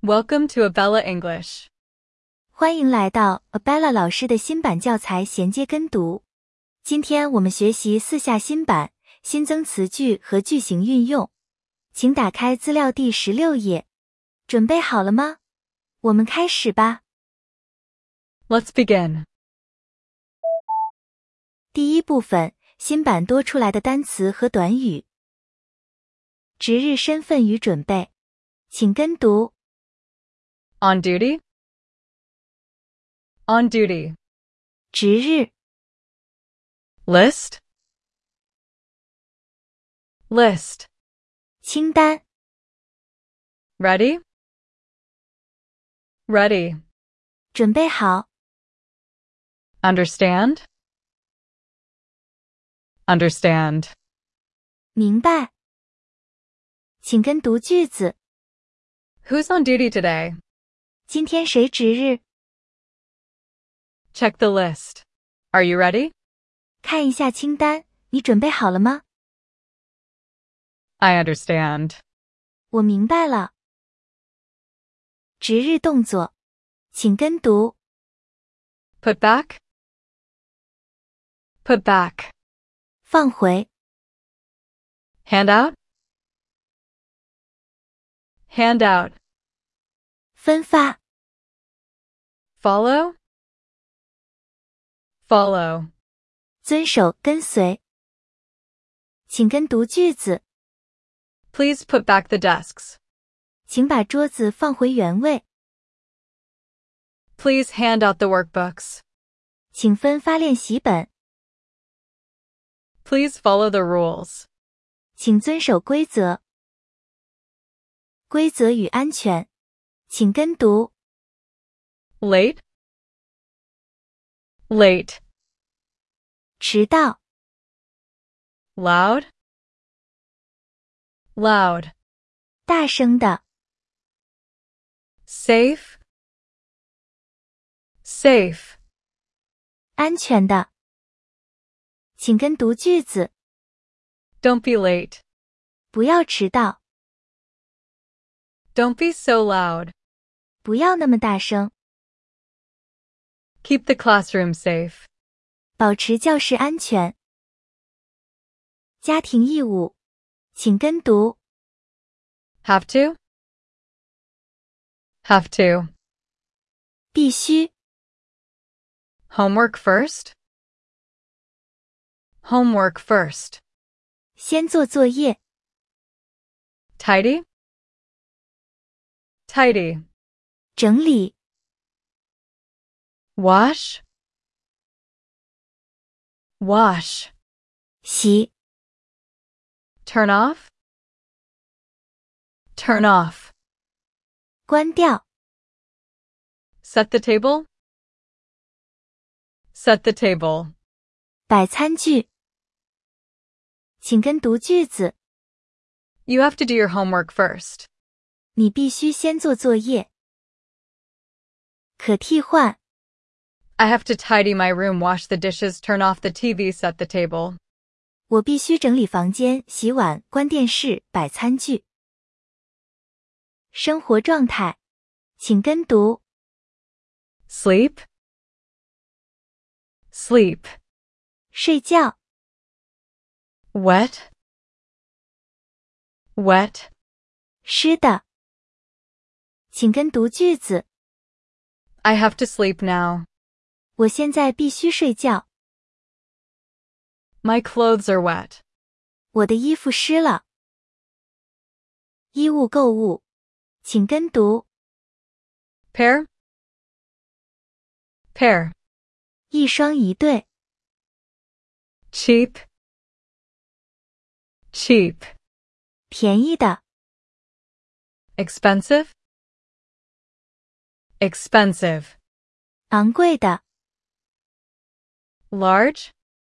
Welcome to Abella English. 欢迎来到 Abella 老师的新版教材衔接跟读。今天我们学习4下新版，新增词句和句型运用。请打开资料第16页。准备好了吗？我们开始吧。 Let's begin. 第一部分，新版多出来的单词和短语。值日身份与准备，请跟读。 On duty. On duty. 值日。 List. List. 清单。 Ready. Ready. 准备好。 Understand. Understand. 明白。请跟读句子。 Who's on duty today? 今天谁值日？ Check the list. Are you ready? 看一下清单，你准备好了吗？ I understand. 我明白了。值日动作，请跟读。 Put back. Put back. 放回。 Hand out. Hand out. 分发。 Follow. Follow. 遵守跟随。请跟读句子。 Please put back the desks. 请把桌子放回原位。 Please hand out the workbooks. 请分发练习本。 Please follow the rules. 请遵守规则。规则与安全，请跟读。 Late. Late. 迟到。 Loud. Loud. 大声的。 Safe. Safe. 安全的。请跟读句子。 Don't be late. 不要迟到。 Don't be so loud. 不要那么大声。 Keep the classroom safe. 保持教室安全。家庭义务，请跟读。 Have to. Have to. 必须。 Homework first. Homework first. 先做作业。 Tidy. Tidy. 整理。 Wash. Wash. 洗。 Turn off. Turn off. 关掉。 Set the table. Set the table. 摆餐具。请跟读句子。 You have to do your homework first. 你必须先做作业。可替换。 I have to tidy my room, wash the dishes, turn off the TV, set the table. 我必须整理房间、洗碗、关电视、摆餐具。生活状态，请跟读。 Sleep. Sleep. 睡觉。 Wet. Wet. 湿的。请跟读句子。 I have to sleep now. 我现在必须睡觉。 My clothes are wet. 我的衣服湿了。衣物购物，请跟读。 Pair. Pair. 一双一对。 Cheap. Cheap. 便宜的。 Expensive. Expensive. 昂贵的。 Large.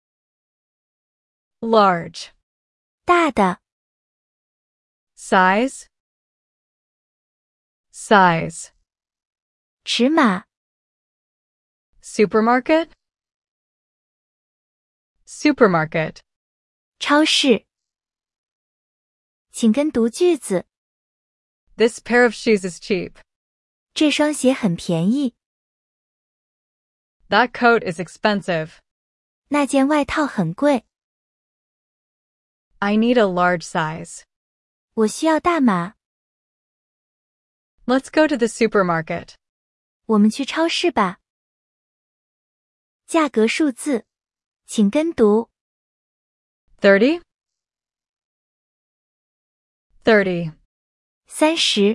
Large. 大的。 Size. Size. 尺码。 Supermarket. Supermarket. 超市。请跟读句子。 This pair of shoes is cheap. 这双鞋很便宜。 That coat is expensive. 那件外套很贵。 I need a large size. 我需要大码。 Let's go to the supermarket. 我们去超市吧。价格数字，请跟读。 30 30 30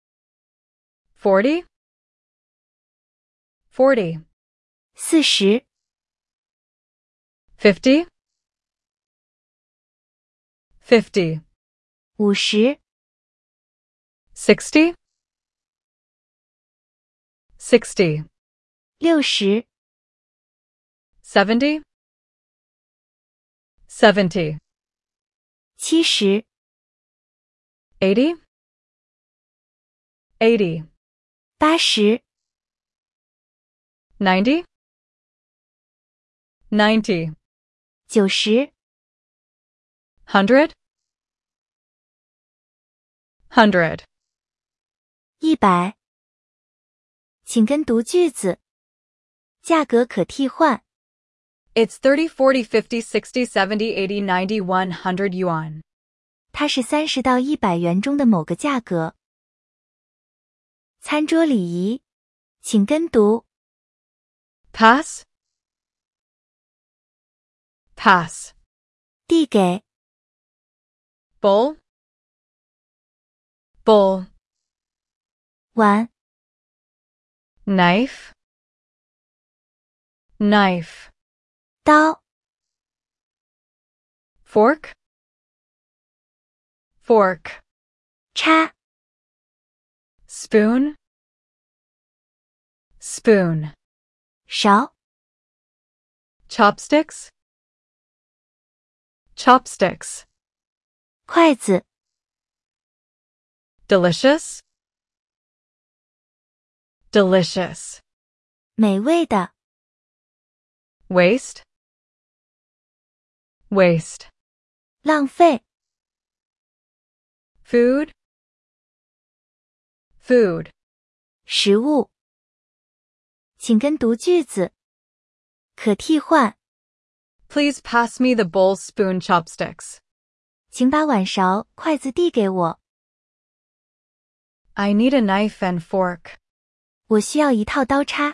40 40 40 50 50 50 60 60 60 70 70 70 80 80 80 90 90 90 100 100 100请跟读句子。价格可替换。 It's 30, 40, 50, 60, 70, 80, 90, 100 yuan. 它是30到100元中的某个价格。餐桌礼仪，请跟读。 Pass. Pass. 递给。 Bowl. Bowl. 碗。 Knife. Knife. 刀。 Fork. Fork. 叉。 Spoon. Spoon. 勺。 Chopsticks. Chopsticks. 筷子。 Delicious. Delicious. 美味的。 Waste. Waste. 浪费。 Food. Food. 食物。请跟读句子。可替换。 Please pass me the bowl, spoon, chopsticks. 请把碗勺、筷子递给我。 I need a knife and fork. 我需要一套刀叉。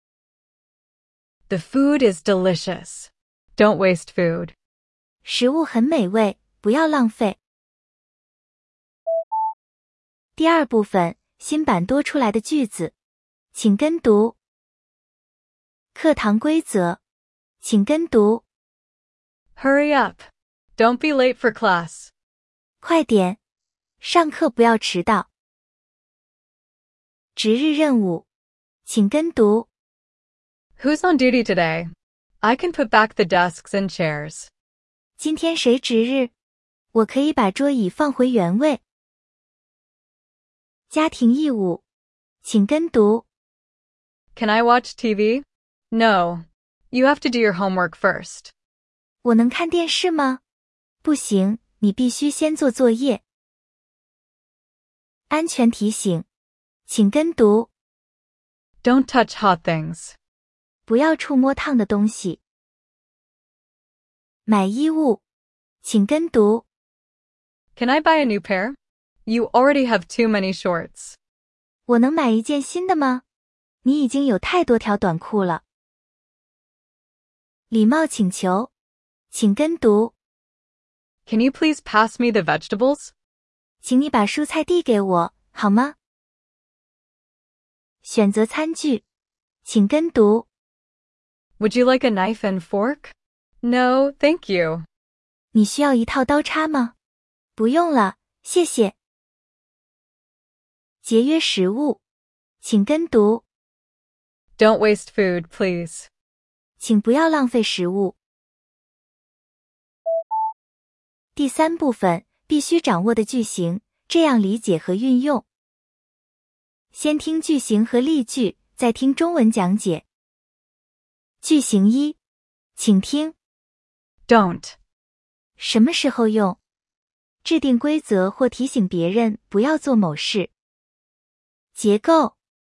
The food is delicious. Don't waste food. 食物很美味，不要浪费。第二部分，新版多出来的句子，请跟读。课堂规则，请跟读。 Hurry up. Don't be late for class. 快点，上课不要迟到。值日任务，请跟读。 Who's on duty today? I can put back the desks and chairs. 今天谁值日？我可以把桌椅放回原位。家庭义务，请跟读。 Can I watch TV? No. You have to do your homework first. 我能看电视吗？不行，你必须先做作业。安全提醒，请跟读。 Don't touch hot things. 不要触摸烫的东西。买衣物，请跟读。 Can I buy a new pair? You already have too many shorts. 我能买一件新的吗？你已经有太多条短裤了。礼貌请求，请跟读。 Can you please pass me the vegetables? 请你把蔬菜递给我，好吗？选择餐具，请跟读。 Would you like a knife and fork? No, thank you. 你需要一套刀叉吗？不用了，谢谢。节约食物，请跟读。 Don't waste food, please. 请不要浪费食物。第三部分，必须掌握的句型，这样理解和运用。先听句型和例句，再听中文讲解。句型一，请听。 Don't. 什么时候用？制定规则或提醒别人不要做某事。结构，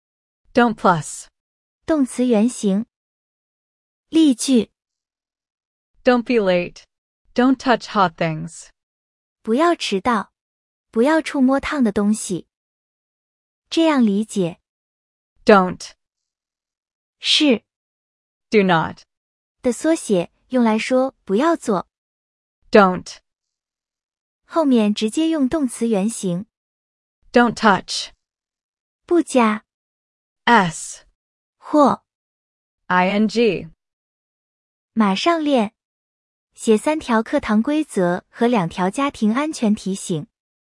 Don't plus. 动词原形。例句： Don't be late. Don't touch hot things. 不要迟到，不要触摸烫的东西。这样理解。 Don't. 是 Do not. 的缩写，用来说不要做。 Don't. 后面直接用动词原形。 Don't touch. 不加 S. 或 ing. 马上练。写3条课堂规则和2条家庭安全提醒。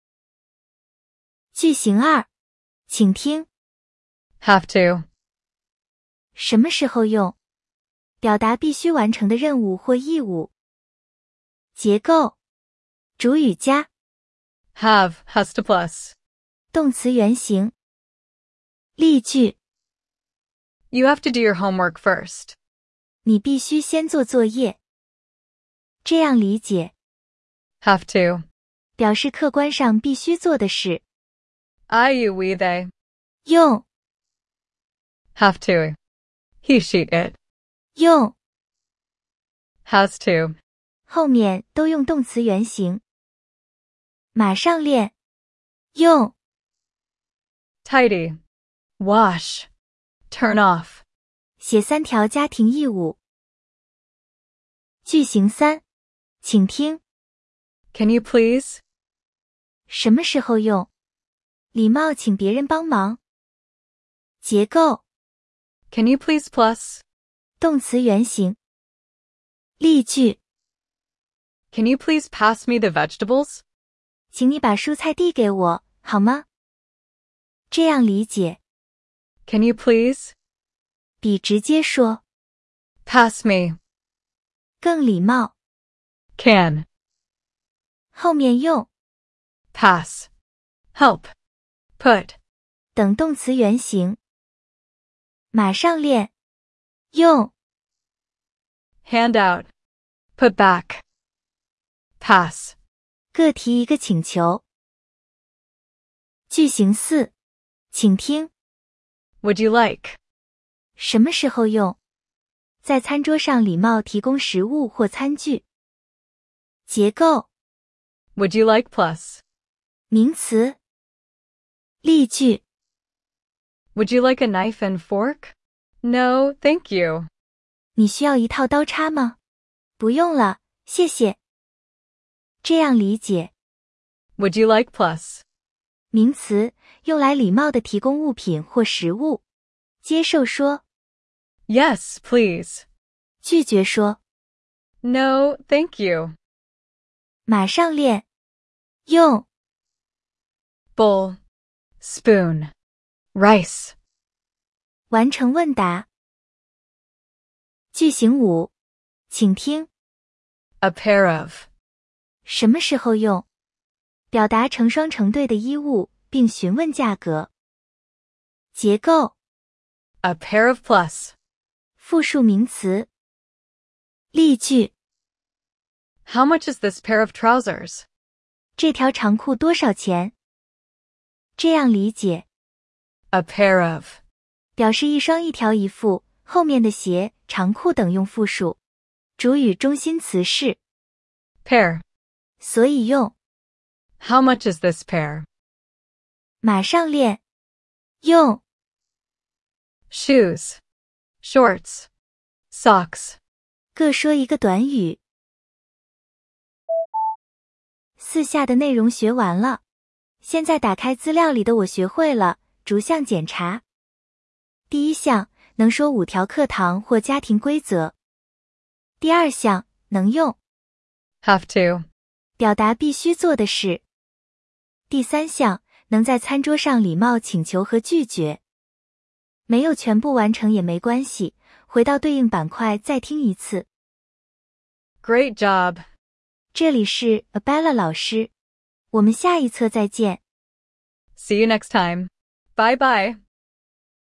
句型2，请听。 Have to. 什么时候用？表达必须完成的任务或义务。结构：主语加 Have has to plus. 动词原形。例句： You have to do your homework first. 你必须先做作业。这样理解。 Have to. 表示客观上必须做的事。 I, you, we, they. 用 Have to. He, she, it. 用 Has to. 后面都用动词原形。马上练。用 Tidy. Wash. Turn off. 写3条家庭义务。句型3，请听。 Can you please? 什么时候用？礼貌请别人帮忙。结构： Can you please plus? 动词原形。例句： Can you please pass me the vegetables? 请你把蔬菜递给我，好吗？这样理解。 Can you please? 比直接说 Pass me. 更礼貌。 Can. 后面用 Pass. Help. Put. 等动词原形。马上练。用 Hand out. Put back. Pass. 各提一个请求。句型4，请听。 Would you like? 什么时候用？在餐桌上礼貌提供食物或餐具。结构： Would you like plus? 名词。例句： Would you like a knife and fork? No, thank you. 你需要一套刀叉吗？不用了，谢谢。这样理解。 Would you like plus? 名词，用来礼貌地提供物品或食物。接受说， Yes, please. 拒绝说。 No, thank you. 马上练。用 Bowl. Spoon. Rice. 完成问答。句型5，请听。 A pair of. 什么时候用？表达成双成对的衣物，并询问价格。结构： A pair of plus. 复数名词。例句： How much is this pair of trousers? 这条长裤多少钱？这样理解。 A pair of. 表示一双一条一副，后面的鞋、长裤等用复数。主语中心词是 Pair. 所以用。 How much is this pair? 马上练。用 Shoes. Shorts. Socks. 各说一个短语。4下的内容学完了，现在打开资料里的我学会了，逐项检查。第1项，能说5条课堂或家庭规则。第2项，能用 Have to. 表达必须做的事。第3项，能在餐桌上礼貌请求和拒绝。没有全部完成也没关系，回到对应板块再听一次。 Great job. 这里是 Abella 老师，我们下一册再见。 See you next time. Bye bye.